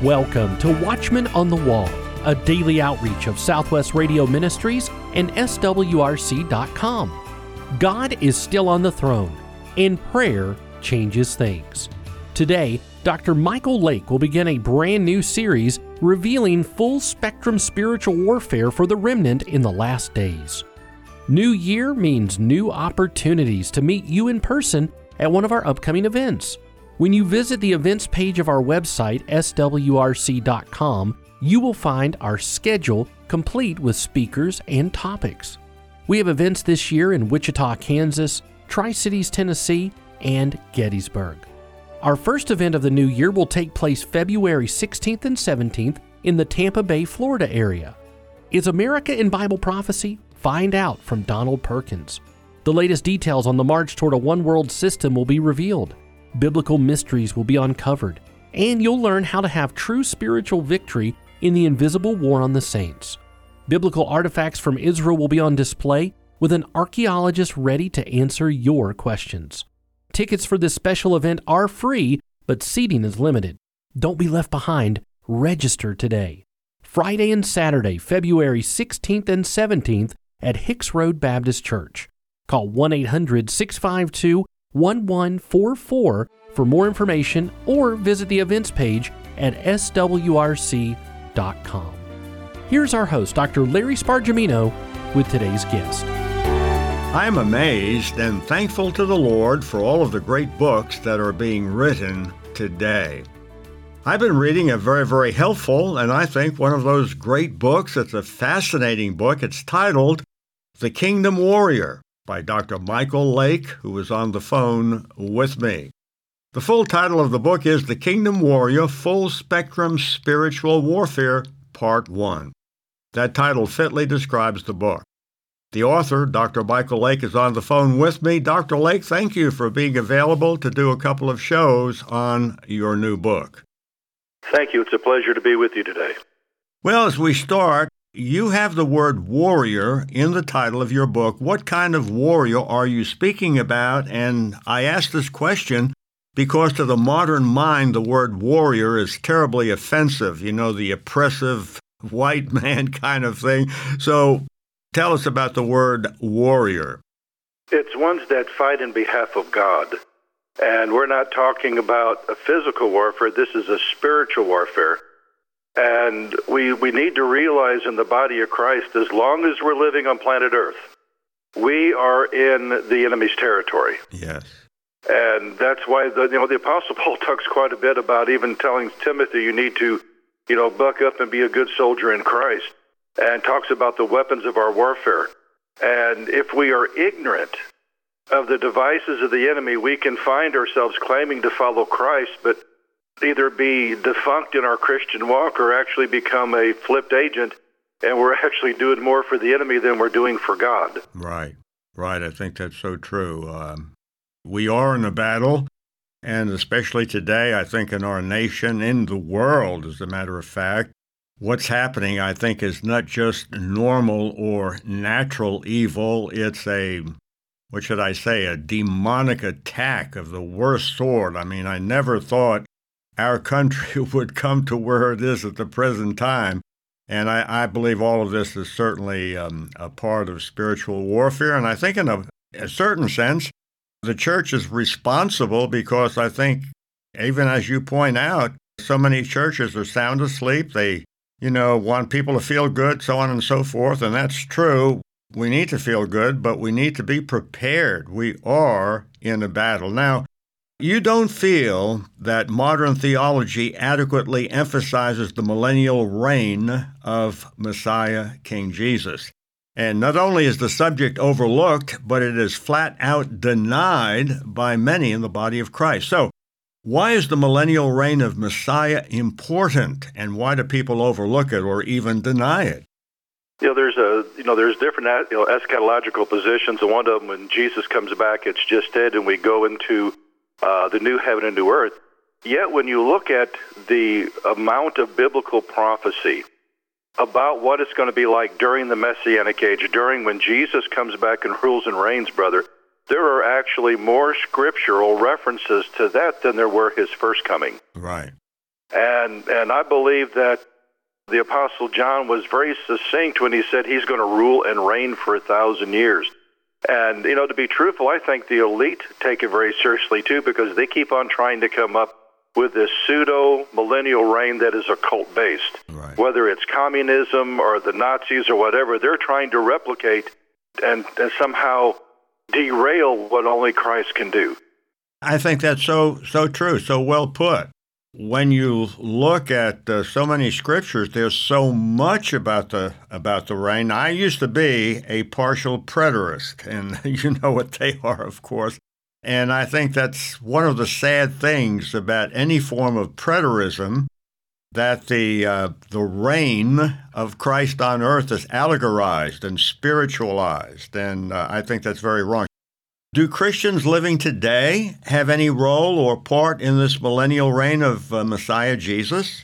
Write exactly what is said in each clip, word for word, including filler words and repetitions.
Welcome to Watchmen on the Wall, a daily outreach of Southwest Radio Ministries and S W R C dot com. God is still on the throne, and prayer changes things. Today, Doctor Michael Lake will begin a brand new series revealing full-spectrum spiritual warfare for the remnant in the last days. New year means new opportunities to meet you in person at one of our upcoming events. When you visit the events page of our website, S W R C dot com, you will find our schedule complete with speakers and topics. We have events this year in Wichita, Kansas, Tri-Cities, Tennessee, and Gettysburg. Our first event of the new year will take place February sixteenth and seventeenth in the Tampa Bay, Florida area. Is America in Bible prophecy? Find out from Donald Perkins. The latest details on the march toward a one-world system will be revealed. Biblical mysteries will be uncovered, and you'll learn how to have true spiritual victory in the invisible war on the saints. Biblical artifacts from Israel will be on display with an archaeologist ready to answer your questions. Tickets for this special event are free, but seating is limited. Don't be left behind. Register today. Friday and Saturday, February sixteenth and seventeenth at Hicks Road Baptist Church. Call one eight hundred, six five two, one one four four for more information or visit the events page at S W R C dot com. Here's our host, Doctor Larry Spargimino, with today's guest. I'm amazed and thankful to the Lord for all of the great books that are being written today. I've been reading a very, very helpful, and I think one of those great books. It's a fascinating book. It's titled The Kingdom Warrior by Doctor Michael Lake, who was on the phone with me. The full title of the book is The Kingdom Warrior, Full Spectrum Spiritual Warfare, Part one. That title fitly describes the book. The author, Doctor Michael Lake, is on the phone with me. Doctor Lake, thank you for being available to do a couple of shows on your new book. Thank you. It's a pleasure to be with you today. Well, as we start, you have the word warrior in the title of your book. What kind of warrior are you speaking about? And I ask this question because to the modern mind, the word warrior is terribly offensive, you know, the oppressive white man kind of thing. So tell us about the word warrior. It's ones that fight in behalf of God. And we're not talking about a physical warfare. This is a spiritual warfare. And we we need to realize in the body of Christ, as long as we're living on planet Earth, we are in the enemy's territory. Yes. And that's why the you know the Apostle Paul talks quite a bit about even telling Timothy you need to, you know, buck up and be a good soldier in Christ, and talks about the weapons of our warfare. And if we are ignorant of the devices of the enemy, we can find ourselves claiming to follow Christ, but either be defunct in our Christian walk or actually become a flipped agent, and we're actually doing more for the enemy than we're doing for God. Right, right. I think that's so true. Um, we are in a battle, and especially today, I think in our nation, in the world, as a matter of fact, what's happening, I think, is not just normal or natural evil. It's a, what should I say, a demonic attack of the worst sort. I mean, I never thought our country would come to where it is at the present time. And I, I believe all of this is certainly um, a part of spiritual warfare. And I think in a, a certain sense, the church is responsible because I think, even as you point out, so many churches are sound asleep. They, you know, want people to feel good, so on and so forth. And that's true. We need to feel good, but we need to be prepared. We are in a battle. Now, you don't feel that modern theology adequately emphasizes the millennial reign of Messiah, King Jesus. And not only is the subject overlooked, but it is flat out denied by many in the body of Christ. So, why is the millennial reign of Messiah important, and why do people overlook it or even deny it? You know, there's a you know there's different you know, eschatological positions, and one of them, when Jesus comes back, it's just dead, and we go into Uh, the new heaven and new earth. Yet when you look at the amount of biblical prophecy about what it's going to be like during the Messianic age, during when Jesus comes back and rules and reigns, brother, there are actually more scriptural references to that than there were his first coming. Right. And and I believe that the Apostle John was very succinct when he said he's going to rule and reign for a thousand years. And, you know, to be truthful, I think the elite take it very seriously, too, because they keep on trying to come up with this pseudo-millennial reign that is occult-based. Right. Whether it's communism or the Nazis or whatever, they're trying to replicate and, and somehow derail what only Christ can do. I think that's so so true, so well put. When you look at uh, so many scriptures, there's so much about the about the reign. I used to be a partial preterist, and you know what they are, of course. And I think that's one of the sad things about any form of preterism, that the uh, the reign of Christ on earth is allegorized and spiritualized, and uh, I think that's very wrong. Do Christians living today have any role or part in this millennial reign of uh, Messiah Jesus?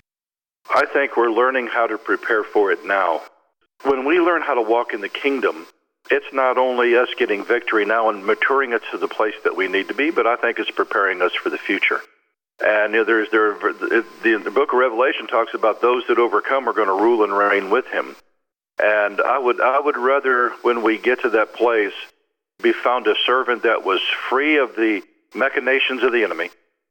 I think we're learning how to prepare for it now. When we learn how to walk in the kingdom, it's not only us getting victory now and maturing us to the place that we need to be, but I think it's preparing us for the future. And you know, there's there the, the book of Revelation talks about those that overcome are going to rule and reign with him. And I would I would rather, when we get to that place, be found a servant that was free of the machinations of the enemy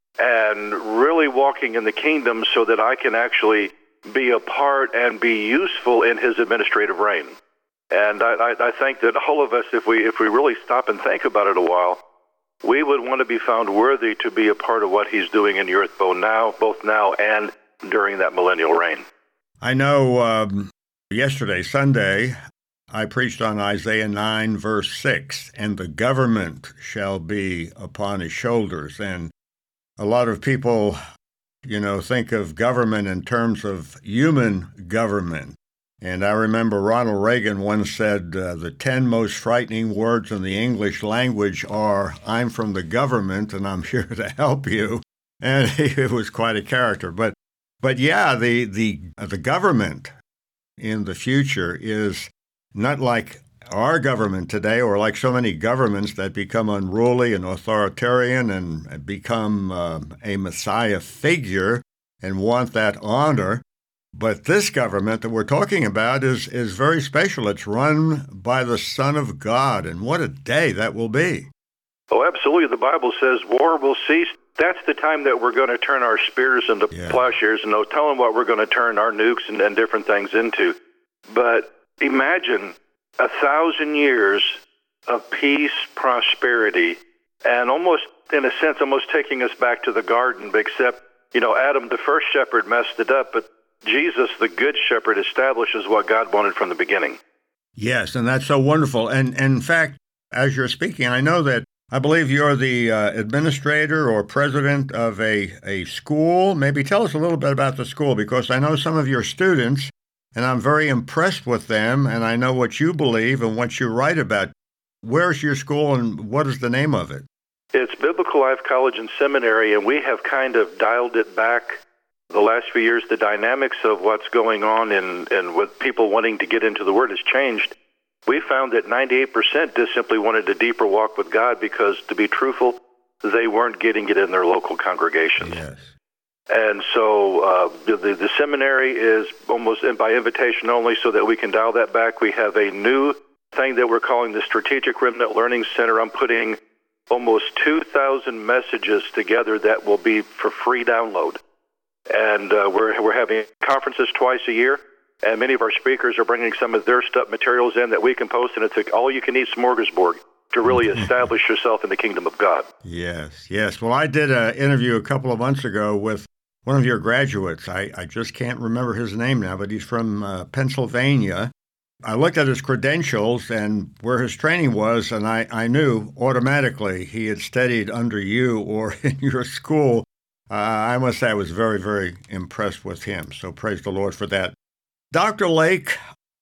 and really walking in the kingdom so that I can actually be a part and be useful in his administrative reign. And I, I, I think that all of us, if we if we really stop and think about it a while, we would want to be found worthy to be a part of what he's doing in the earth, both now, both now and during that millennial reign. I know um, yesterday, Sunday, I preached on Isaiah nine, verse six, and the government shall be upon his shoulders. And a lot of people, you know, think of government in terms of human government. And I remember Ronald Reagan once said uh, the ten most frightening words in the English language are, "I'm from the government and I'm here to help you." And it was quite a character. But but yeah, the the the government in the future is not like our government today, or like so many governments that become unruly and authoritarian and become uh, a Messiah figure and want that honor. But this government that we're talking about is is very special. It's run by the Son of God, and what a day that will be. Oh, absolutely. The Bible says war will cease. That's the time that we're going to turn our spears into yeah. plowshares, and no telling what we're going to turn our nukes and, and different things into. But imagine a thousand years of peace, prosperity, and almost, in a sense, almost taking us back to the garden, except, you know, Adam, the first shepherd, messed it up, but Jesus, the good shepherd, establishes what God wanted from the beginning. Yes, and that's so wonderful. And, and in fact, as you're speaking, I know that I believe you're the uh, administrator or president of a, a school. Maybe tell us a little bit about the school, because I know some of your students, and I'm very impressed with them, and I know what you believe and what you write about. Where's your school, and what is the name of it? It's Biblical Life College and Seminary, and we have kind of dialed it back the last few years. The dynamics of what's going on and and with people wanting to get into the Word has changed. We found that ninety-eight percent just simply wanted a deeper walk with God because, to be truthful, they weren't getting it in their local congregations. Yes. And so uh, the, the, the seminary is almost by invitation only, so that we can dial that back. We have a new thing that we're calling the Strategic Remnant Learning Center. I'm putting almost two thousand messages together that will be for free download. And uh, we're we're having conferences twice a year, and many of our speakers are bringing some of their stuff materials in that we can post, and it's an all-you-can-eat smorgasbord to really establish yourself in the kingdom of God. Yes, yes. Well, I did an interview a couple of months ago with one of your graduates. I, I just can't remember his name now, but he's from uh, Pennsylvania. I looked at his credentials and where his training was, and I, I knew automatically he had studied under you or in your school. Uh, I must say I was very, very impressed with him. So praise the Lord for that. Doctor Lake,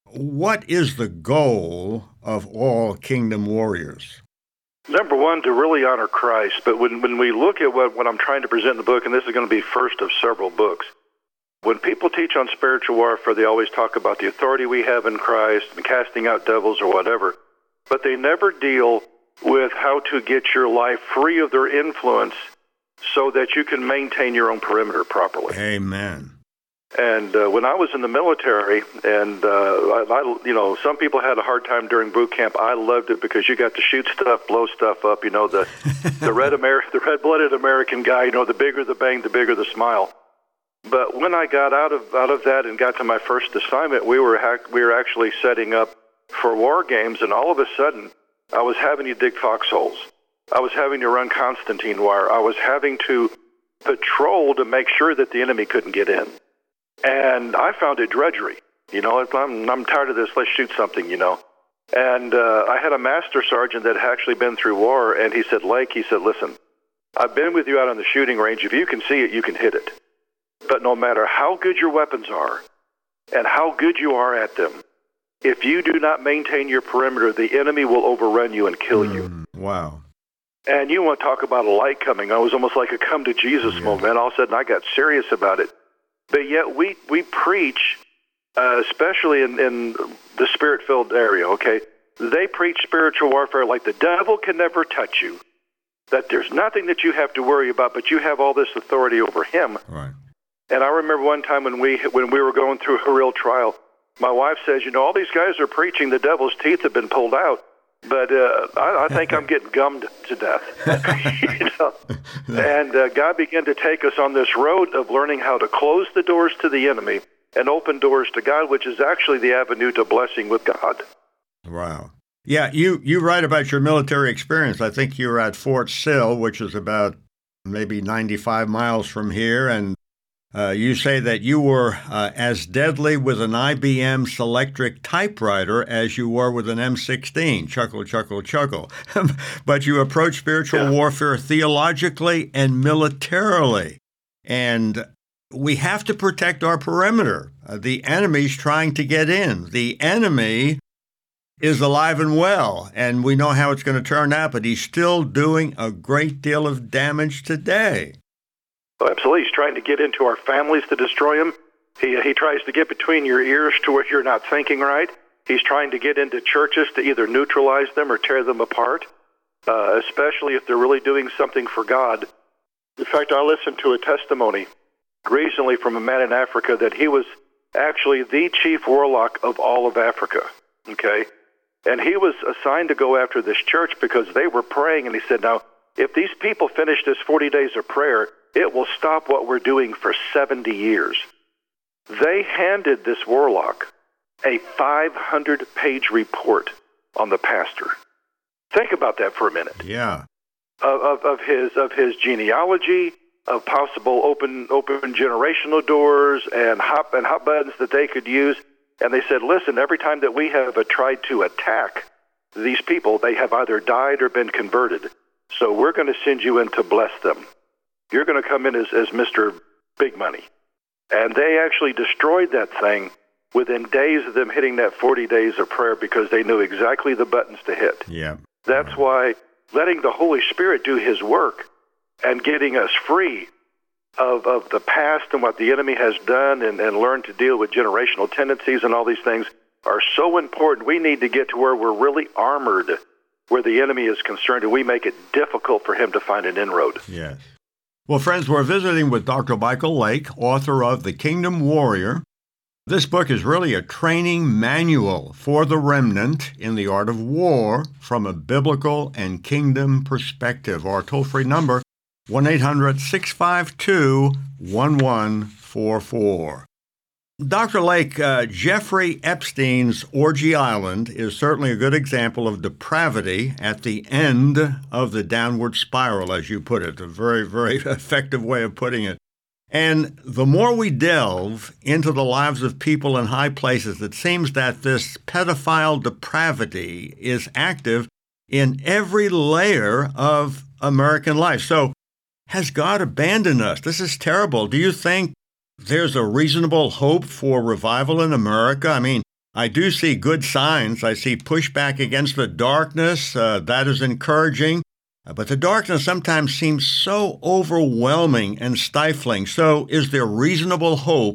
what is the goal of all kingdom warriors? Number one, to really honor Christ. But when, when we look at what, what I'm trying to present in the book, and this is going to be first of several books, when people teach on spiritual warfare, they always talk about the authority we have in Christ and casting out devils or whatever. But they never deal with how to get your life free of their influence so that you can maintain your own perimeter properly. Amen. And uh, when I was in the military, and uh, I, I, you know, some people had a hard time during boot camp. I loved it because you got to shoot stuff, blow stuff up. You know, the the red Amer- the red-blooded American guy. You know, the bigger the bang, the bigger the smile. But when I got out of out of that and got to my first assignment, we were ha- we were actually setting up for war games, and all of a sudden, I was having to dig foxholes. I was having to run Constantine wire. I was having to patrol to make sure that the enemy couldn't get in. And I found it drudgery. You know, I'm, I'm tired of this. Let's shoot something, you know. And uh, I had a master sergeant that had actually been through war, and he said, Lake, he said, listen, I've been with you out on the shooting range. If you can see it, you can hit it. But no matter how good your weapons are and how good you are at them, if you do not maintain your perimeter, the enemy will overrun you and kill mm, you. Wow. And you want to talk about a light coming. I was almost like a come to Jesus yeah. moment. All of a sudden, I got serious about it. But yet we, we preach, uh, especially in, in the spirit-filled area, okay? They preach spiritual warfare like the devil can never touch you, that there's nothing that you have to worry about, but you have all this authority over him. Right. And I remember one time when we when we were going through a real trial, my wife says, you know, all these guys are preaching the devil's teeth have been pulled out. But uh, I, I think I'm getting gummed to death. you know? And uh, God began to take us on this road of learning how to close the doors to the enemy and open doors to God, which is actually the avenue to blessing with God. Wow. Yeah, you, you write about your military experience. I think you were at Fort Sill, which is about maybe ninety-five miles from here, and Uh, you say that you were uh, as deadly with an I B M Selectric typewriter as you were with an M sixteen. Chuckle, chuckle, chuckle. But you approach spiritual yeah. warfare theologically and militarily. And we have to protect our perimeter. Uh, the enemy's trying to get in. The enemy is alive and well, and we know how it's going to turn out, but he's still doing a great deal of damage today. Oh, absolutely. He's trying to get into our families to destroy them. He, he tries to get between your ears to where you're not thinking right. He's trying to get into churches to either neutralize them or tear them apart, uh, especially if they're really doing something for God. In fact, I listened to a testimony recently from a man in Africa that he was actually the chief warlock of all of Africa, okay? And he was assigned to go after this church because they were praying, and he said, now, if these people finish this forty days of prayer, it will stop what we're doing for seventy years. They handed this warlock a five hundred page report on the pastor. Think about that for a minute. Yeah. Of, of, of his of his genealogy, of possible open open generational doors and hot and hot buttons that they could use. And they said, listen, every time that we have uh, tried to attack these people, they have either died or been converted. So we're going to send you in to bless them. You're going to come in as, as Mister Big Money. And they actually destroyed that thing within days of them hitting that forty days of prayer because they knew exactly the buttons to hit. Yeah. That's why letting the Holy Spirit do his work and getting us free of, of the past and what the enemy has done and, and learn to deal with generational tendencies and all these things are so important. We need to get to where we're really armored, where the enemy is concerned, and we make it difficult for him to find an inroad. Yes. Well, friends, we're visiting with Doctor Michael Lake, author of The Kingdom Warrior. This book is really a training manual for the remnant in the art of war from a biblical and kingdom perspective. Our toll-free number, one eight hundred six five two one one four four. Doctor Lake, uh, Jeffrey Epstein's Orgy Island is certainly a good example of depravity at the end of the downward spiral, as you put it. A very, very effective way of putting it. And the more we delve into the lives of people in high places, it seems that this pedophile depravity is active in every layer of American life. So, has God abandoned us? This is terrible. Do you think there's a reasonable hope for revival in America? I mean, I do see good signs. I see pushback against the darkness. Uh, that is encouraging. But the darkness sometimes seems so overwhelming and stifling. So is there reasonable hope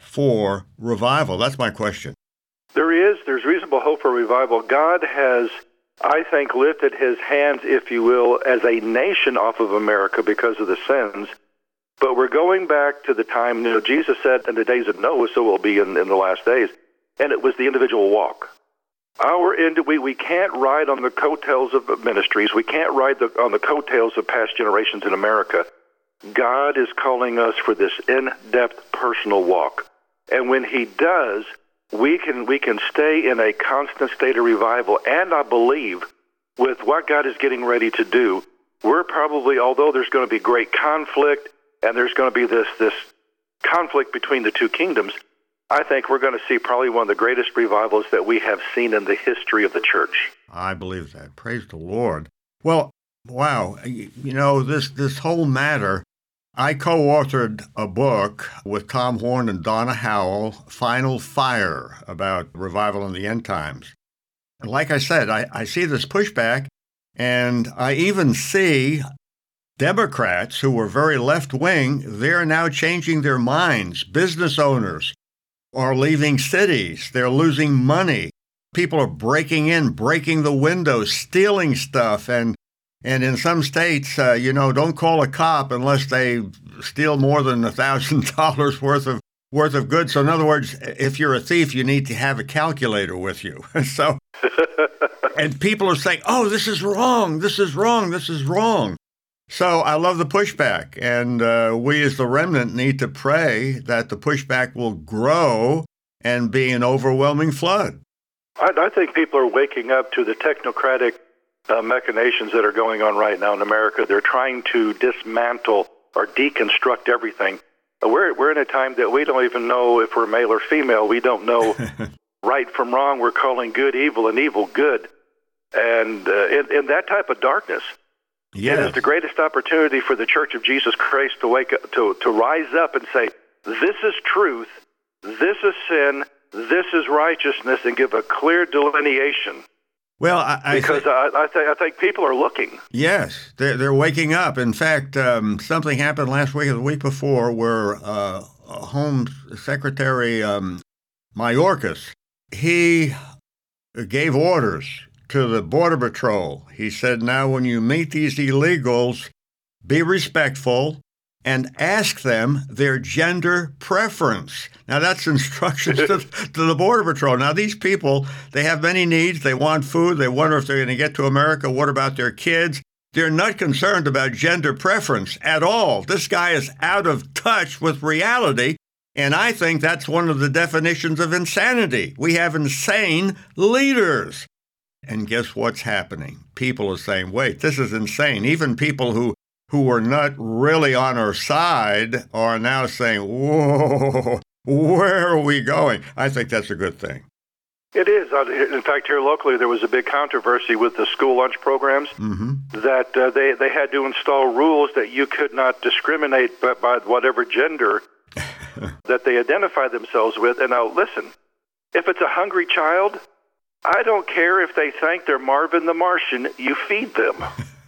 for revival? That's my question. There is. There's reasonable hope for revival. God has I think, lifted his hands, if you will, as a nation off of America because of the sins. But we're going back to the time, you know, Jesus said, in the days of Noah, so will be in, in the last days. And it was the individual walk. Our end, we, we can't ride on the coattails of ministries. We can't ride the, on the coattails of past generations in America. God is calling us for this in-depth personal walk. And when he does, we can we can stay in a constant state of revival. And I believe with what God is getting ready to do, we're probably, although there's going to be great conflict and there's going to be this this conflict between the two kingdoms, I think we're going to see probably one of the greatest revivals that we have seen in the history of the church. I believe that. Praise the Lord. Well, wow. You know, this, this whole matter, I co-authored a book with Tom Horn and Donna Howell, Final Fire, about revival in the end times. And like I said, I, I see this pushback, and I even see Democrats who were very left-wing, they're now changing their minds. Business owners are leaving cities. They're losing money. People are breaking in, breaking the windows, stealing stuff. And and in some states, uh, you know, don't call a cop unless they steal more than one thousand dollars worth of worth of goods. So in other words, if you're a thief, you need to have a calculator with you. So, and people are saying, oh, this is wrong. This is wrong. This is wrong. So I love the pushback, and uh, we as the remnant need to pray that the pushback will grow and be an overwhelming flood. I, I think people are waking up to the technocratic uh, machinations that are going on right now in America. They're trying to dismantle or deconstruct everything. Uh, we're we're in a time that we don't even know if we're male or female. We don't know right from wrong. We're calling good evil and evil good, and uh, in, in that type of darkness. Yes. It is the greatest opportunity for the Church of Jesus Christ to wake up, to, to rise up and say, this is truth, this is sin, this is righteousness, and give a clear delineation. Well, I, I because th- I, I, th- I think people are looking. Yes, they're, they're waking up. In fact, um, something happened last week or the week before where uh, Home Secretary um, Mayorkas, he gave orders to the Border Patrol. He said, now when you meet these illegals, be respectful and ask them their gender preference. Now that's instructions to, to the Border Patrol. Now these people, they have many needs. They want food. They wonder if they're going to get to America. What about their kids? They're not concerned about gender preference at all. This guy is out of touch with reality. And I think that's one of the definitions of insanity. We have insane leaders. And guess what's happening? People are saying, wait, this is insane. Even people who, who were not really on our side are now saying, whoa, where are we going? I think that's a good thing. It is. In fact, here locally, there was a big controversy with the school lunch programs mm-hmm. that uh, they, they had to install rules that you could not discriminate by, by whatever gender that they identify themselves with. And now, listen, if it's a hungry child, I don't care if they think they're Marvin the Martian, you feed them.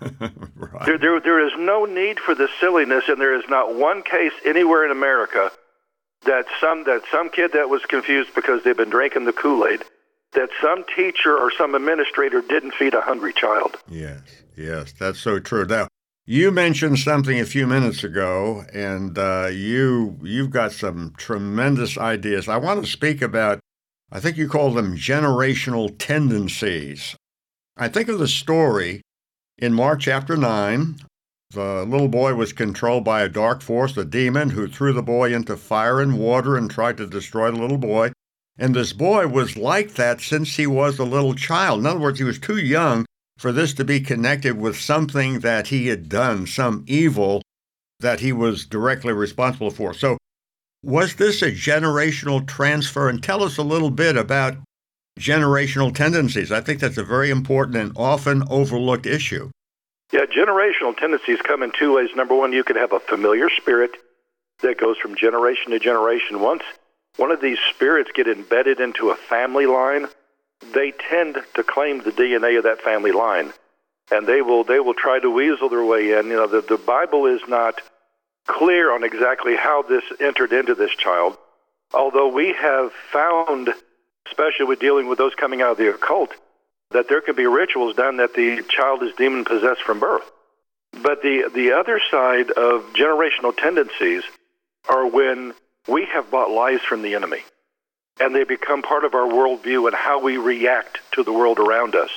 Right. There, there, there is no need for this silliness, and there is not one case anywhere in America that some that some kid that was confused because they've been drinking the Kool-Aid, that some teacher or some administrator didn't feed a hungry child. Yes, yes, that's so true. Now, you mentioned something a few minutes ago, and uh, you, you've got some tremendous ideas. I want to speak about, I think you call them generational tendencies. I think of the story in Mark chapter nine. The little boy was controlled by a dark force, a demon, who threw the boy into fire and water and tried to destroy the little boy. And this boy was like that since he was a little child. In other words, he was too young for this to be connected with something that he had done, some evil that he was directly responsible for. So was this a generational transfer? And tell us a little bit about generational tendencies. I think that's a very important and often overlooked issue. Yeah, generational tendencies come in two ways. Number one, you could have a familiar spirit that goes from generation to generation. Once one of these spirits get embedded into a family line, they tend to claim the D N A of that family line, and they will they will try to weasel their way in. You know, the, the Bible is not clear on exactly how this entered into this child, although we have found, especially with dealing with those coming out of the occult, that there can be rituals done that the child is demon-possessed from birth. But the, the other side of generational tendencies are when we have bought lies from the enemy, and they become part of our worldview and how we react to the world around us.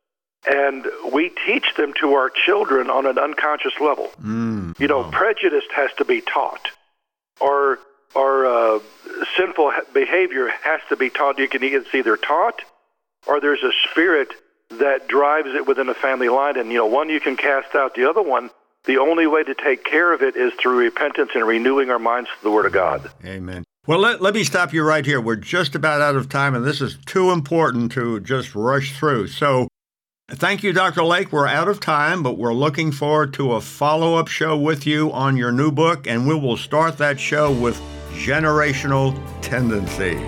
And we teach them to our children on an unconscious level. Mm, you know, wow. Prejudice has to be taught, or or uh, sinful behavior has to be taught. You can it's either taught, or there's a spirit that drives it within a family line. And, you know, one you can cast out, the other one, the only way to take care of it is through repentance and renewing our minds to the Word of God. Amen. Well, let, let me stop you right here. We're just about out of time, and this is too important to just rush through. So thank you, Doctor Lake. We're out of time, but we're looking forward to a follow-up show with you on your new book, and we will start that show with generational tendencies.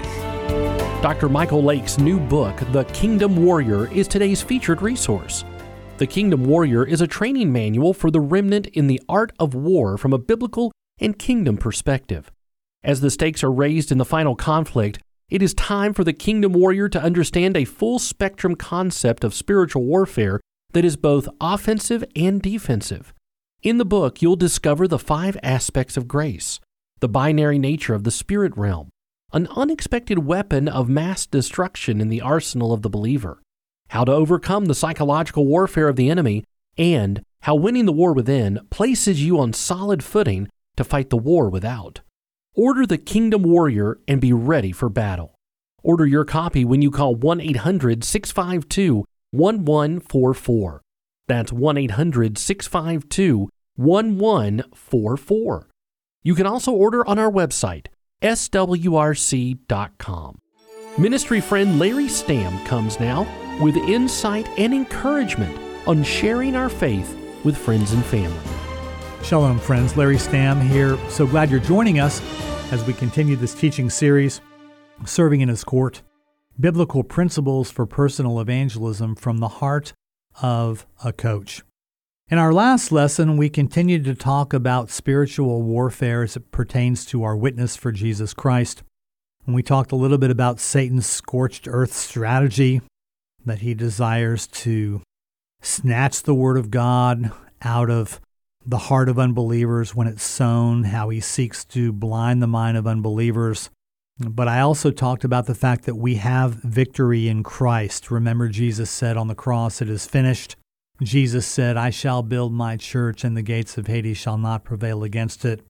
Doctor Michael Lake's new book, The Kingdom Warrior, is today's featured resource. The Kingdom Warrior is a training manual for the remnant in the art of war from a biblical and kingdom perspective. As the stakes are raised in the final conflict, it is time for the Kingdom Warrior to understand a full spectrum concept of spiritual warfare that is both offensive and defensive. In the book, you'll discover the five aspects of grace, the binary nature of the spirit realm, an unexpected weapon of mass destruction in the arsenal of the believer, how to overcome the psychological warfare of the enemy, and how winning the war within places you on solid footing to fight the war without. Order the Kingdom Warrior and be ready for battle. Order your copy when you call one eight hundred six five two one one four four. That's one eight hundred six five two one one four four. You can also order on our website, S W R C dot com. Ministry friend Larry Stamm comes now with insight and encouragement on sharing our faith with friends and family. Shalom, friends. Larry Stamm here. So glad you're joining us as we continue this teaching series, Serving in His Court, Biblical Principles for Personal Evangelism from the Heart of a Coach. In our last lesson, we continued to talk about spiritual warfare as it pertains to our witness for Jesus Christ. And we talked a little bit about Satan's scorched earth strategy, that he desires to snatch the Word of God out of the heart of unbelievers when it's sown, how he seeks to blind the mind of unbelievers. But I also talked about the fact that we have victory in Christ. Remember, Jesus said on the cross, "It is finished." Jesus said, "I shall build my church, and the gates of Hades shall not prevail against it."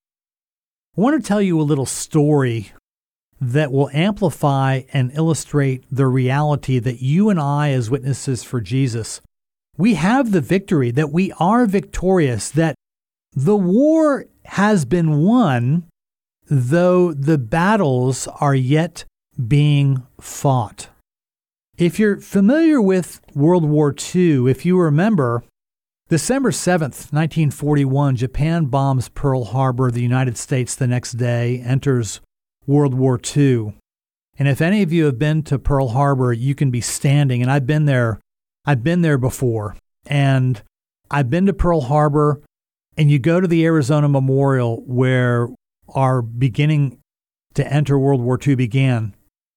I want to tell you a little story that will amplify and illustrate the reality that you and I, as witnesses for Jesus, we have the victory, that we are victorious, that the war has been won, though the battles are yet being fought. If you're familiar with World War Two, if you remember, December seventh, nineteen forty-one, Japan bombs Pearl Harbor. The United States the next day enters World War Two. And if any of you have been to Pearl Harbor, you can be standing, and I've been there, I've been there before, and I've been to Pearl Harbor, and you go to the Arizona Memorial where our beginning to enter World War Two began.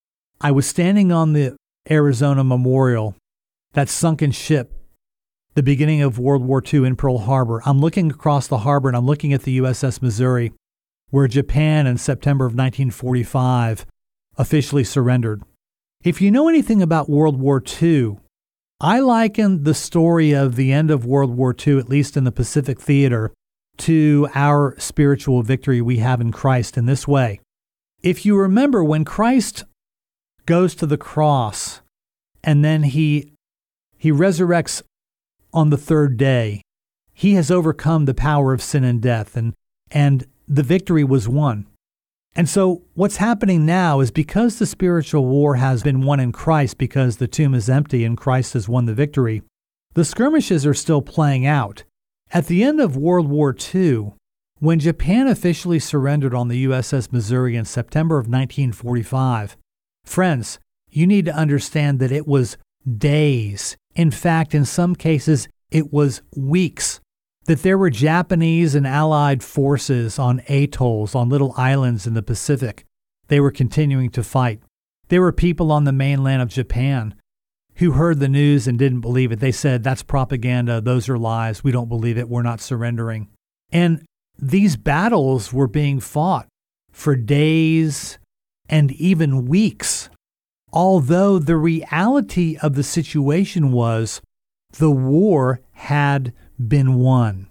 I was standing on the Arizona Memorial, that sunken ship, the beginning of World War Two in Pearl Harbor. I'm looking across the harbor, and I'm looking at the U S S Missouri, where Japan in September of nineteen forty-five officially surrendered. If you know anything about World War Two, I liken the story of the end of World War Two, at least in the Pacific Theater, to our spiritual victory we have in Christ in this way. If you remember, when Christ goes to the cross and then he he resurrects on the third day, he has overcome the power of sin and death, and and the victory was won. And so what's happening now is, because the spiritual war has been won in Christ, because the tomb is empty and Christ has won the victory, the skirmishes are still playing out. At the end of World War Two, when Japan officially surrendered on the U S S Missouri in September of nineteen forty-five, friends, you need to understand that it was days. In fact, in some cases, it was weeks, that there were Japanese and Allied forces on atolls, on little islands in the Pacific. They were continuing to fight. There were people on the mainland of Japan who heard the news and didn't believe it. They said, that's propaganda. Those are lies. We don't believe it. We're not surrendering. And these battles were being fought for days and even weeks, although the reality of the situation was the war had been won.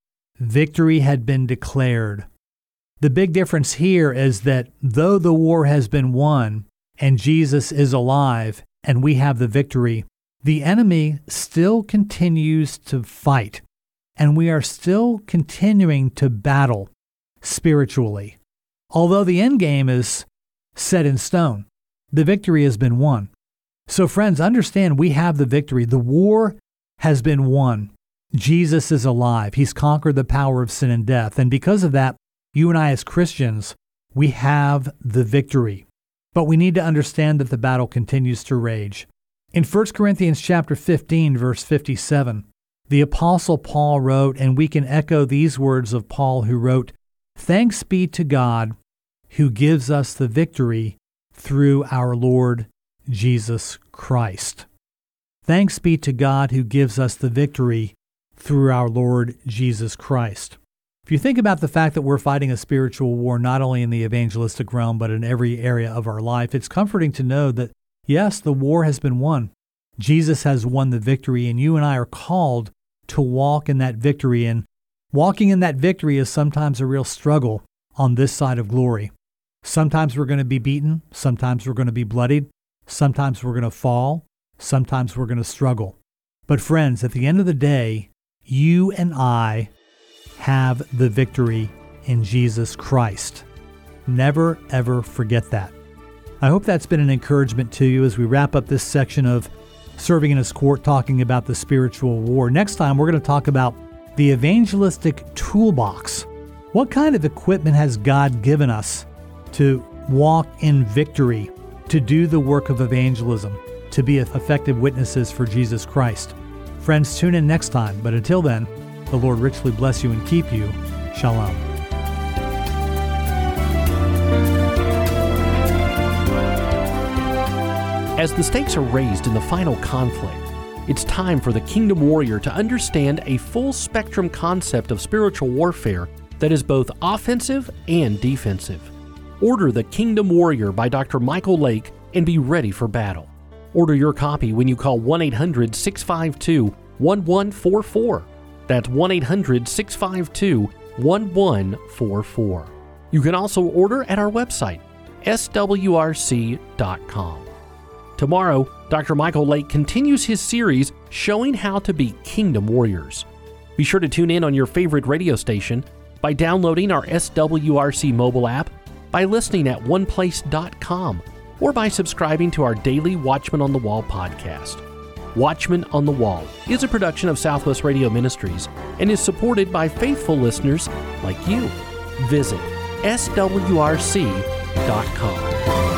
Victory had been declared. The big difference here is that though the war has been won and Jesus is alive and we have the victory, the enemy still continues to fight, and we are still continuing to battle spiritually. Although the end game is set in stone, the victory has been won. So friends, understand we have the victory. The war has been won. Jesus is alive. He's conquered the power of sin and death. And because of that, you and I as Christians, we have the victory. But we need to understand that the battle continues to rage. In First Corinthians chapter fifteen, verse fifty-seven, the Apostle Paul wrote, and we can echo these words of Paul who wrote, "Thanks be to God who gives us the victory through our Lord Jesus Christ." Thanks be to God who gives us the victory through our Lord Jesus Christ. If you think about the fact that we're fighting a spiritual war not only in the evangelistic realm but in every area of our life, it's comforting to know that, yes, the war has been won. Jesus has won the victory, and you and I are called to walk in that victory. And walking in that victory is sometimes a real struggle on this side of glory. Sometimes we're going to be beaten. Sometimes we're going to be bloodied. Sometimes we're going to fall. Sometimes we're going to struggle. But friends, at the end of the day, you and I have the victory in Jesus Christ. Never, ever forget that. I hope that's been an encouragement to you as we wrap up this section of Serving in His Court, talking about the spiritual war. Next time, we're going to talk about the evangelistic toolbox. What kind of equipment has God given us to walk in victory, to do the work of evangelism, to be effective witnesses for Jesus Christ? Friends, tune in next time. But until then, the Lord richly bless you and keep you. Shalom. As the stakes are raised in the final conflict, it's time for the Kingdom Warrior to understand a full spectrum concept of spiritual warfare that is both offensive and defensive. Order the Kingdom Warrior by Doctor Michael Lake and be ready for battle. Order your copy when you call one eight hundred, six five two, one one four four. That's one eight hundred, six five two, one one four four. You can also order at our website, S W R C dot com. Tomorrow, Doctor Michael Lake continues his series showing how to be Kingdom Warriors. Be sure to tune in on your favorite radio station by downloading our S W R C mobile app, by listening at one place dot com, or by subscribing to our daily Watchman on the Wall podcast. Watchman on the Wall is a production of Southwest Radio Ministries and is supported by faithful listeners like you. Visit S W R C dot com.